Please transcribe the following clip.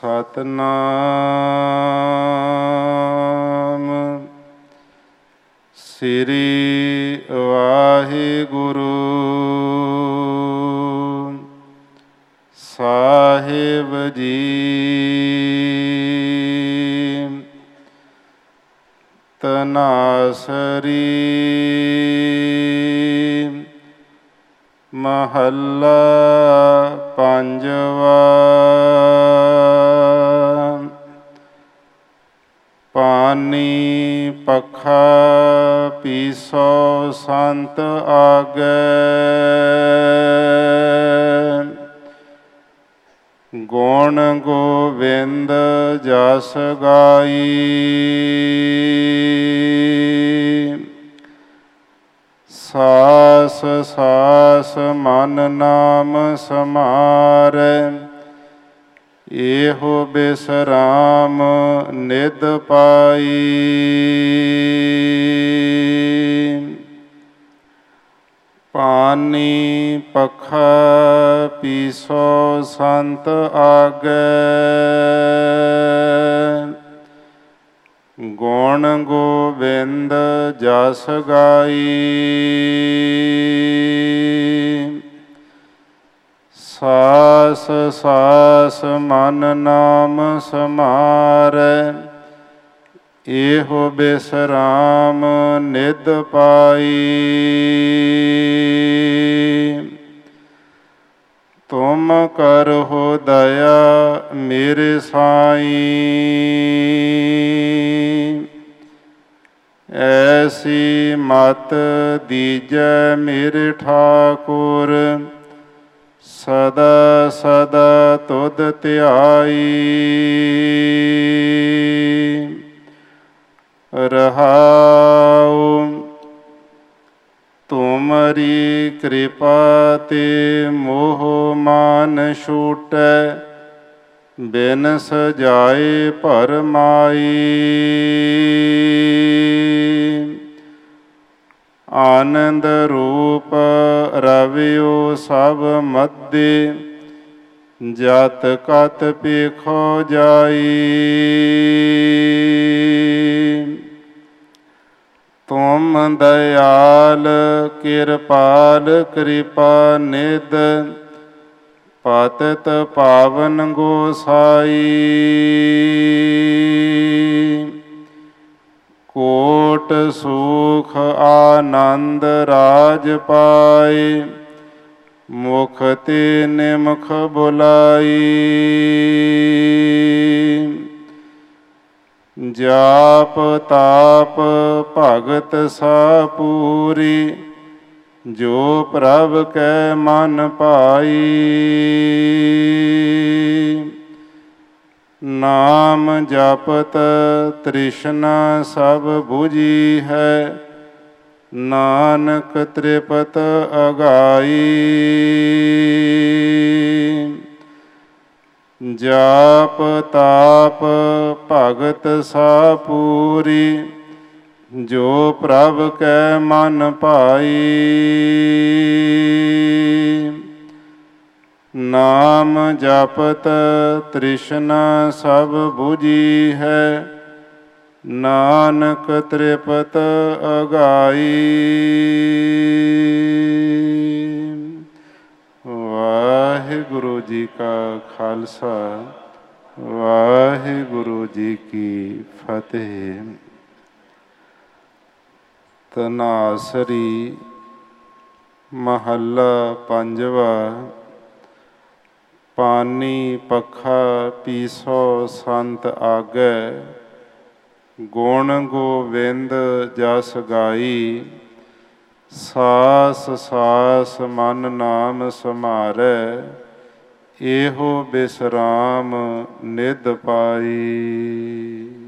ਸਤਿਨਾਮ ਸ੍ਰੀ ਵਾਹਿਗੁਰੂ ਸਾਹਿਬ ਜੀ। ਤਨਾਸਰੀ ਮਹੱਲਾ ਪੰਜਵਾ। ਪਾਨੀ ਪੱਖਾ ਪੀਸੋ ਸੰਤ ਆਗੈ, ਗੁਣ ਗੋਬਿੰਦ ਜਸ ਗਾਈ। ਸਾਸ ਸਾਸ ਮਨ ਨਾਮ ਸਮਾਰੈ, ਇਹੋ ਬਿਸਰਾਮ ਨਿਧ ਪਾਈ। ਪਾਨੀ ਪੱਖਾ ਪੀਸੋ ਸੰਤ ਆਗੈ, ਗੁਣ ਗੋਬਿੰਦ ਜਸ ਗਾਈ। ਸਾਸ ਸਾਸ ਮਨ ਨਾਮ ਸਮਾਰੈ, ਇਹੋ ਬਿਸਰਾਮ ਨਿਧ ਪਾਈ। ਤੁਮ ਕਰਹੁ ਦਇਆ ਮੇਰੇ ਸਾਈਂ, ਐਸੀ ਮਤ ਦੀਜੈ ਮੇਰੇ ਠਾਕੁਰ। ਸਦਾ ਸਦਾ ਤੁਧ ਧਿਆਈ। ਰਹਾਉ ਤੁਮਰੀ ਕਿਰਪਾ ਤੇ ਮੋਹ ਮਾਨ ਛੂਟੈ, ਬਿਨ ਸਜਾਏ ਭਰਮਾਈ। ਆਨੰਦ ਰੂਪ ਰਵਿਓ ਸਭ ਮਧੇ, ਜਤ ਕਤ ਪੇਖੋ ਜਾਈ। ਤੁਮ ਦਇਆਲ ਕਿਰਪਾਲ ਕਿਰਪਾ ਨਿਧ, ਪਤਿਤ ਪਾਵਨ ਗੋਸਾਈ। ਕੋਟ ਸੁਖ ਆਨੰਦ ਰਾਜ ਪਾਏ, ਮੁਖ ਤੇ ਨਿਮਖ ਬੁਲਾਈ। ਜਾਪ ਤਾਪ ਭਗਤ ਸਾ ਪੂਰੀ, ਜੋ ਪ੍ਰਭ ਕੈ ਮਨ ਭਾਈ। ਨਾਮ ਜਪਤ ਤ੍ਰਿਸ਼ਨਾ ਸਭ ਬੁਝੀ ਹੈ, ਨਾਨਕ ਤ੍ਰਿਪਤ ਅਗਾਈ। ਜਾਪ ਤਾਪ ਭਗਤ ਸਾ ਪੂਰੀ, ਜੋ ਪ੍ਰਭ ਕੈ ਮਨ ਭਾਈ। ਨਾਮ ਜਪਤ ਤ੍ਰਿਸ਼ਨਾ ਸਭ ਬੁਝੀ ਹੈ, ਨਾਨਕ ਤ੍ਰਿਪਤ ਅਗਾਈ। ਵਾਹਿਗੁਰੂ ਜੀ ਕਾ ਖਾਲਸਾ, ਵਾਹਿਗੁਰੂ ਜੀ ਕੀ ਫਤਿਹ। ਤਨਾਸਰੀ ਮਹੱਲਾ ਪੰਜਵਾ। ਪਾਨੀ ਪੱਖਾ ਪੀਸੋ ਸੰਤ ਆਗੈ, ਗੁਣ ਗੋਬਿੰਦ ਜਸ ਗਾਈ। ਸਾਸ ਸਾਸ ਮਨ ਨਾਮ ਸਮਾਰੈ, ਇਹੋ ਬਿਸਰਾਮ ਨਿਧ ਪਾਈ।